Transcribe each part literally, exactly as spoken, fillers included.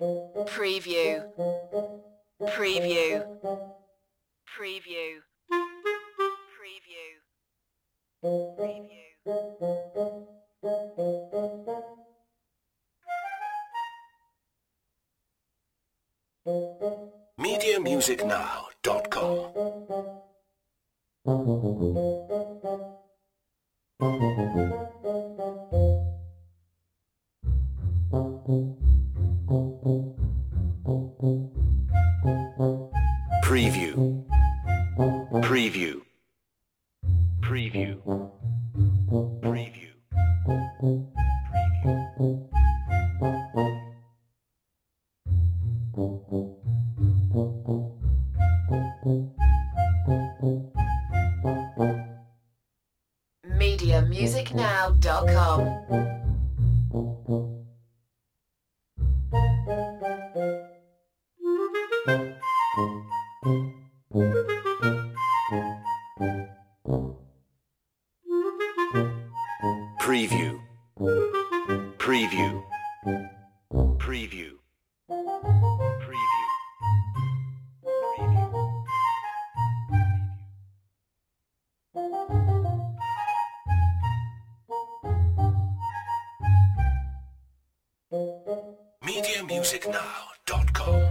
Preview. Preview. Preview. Preview. Preview. media music now dot com. Preview. Preview. Preview. Preview. media music now dot com. Preview. Preview. Preview. Preview. media music now dot com.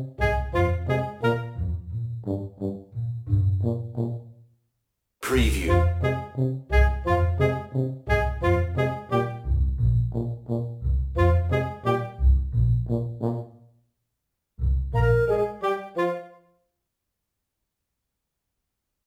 Preview.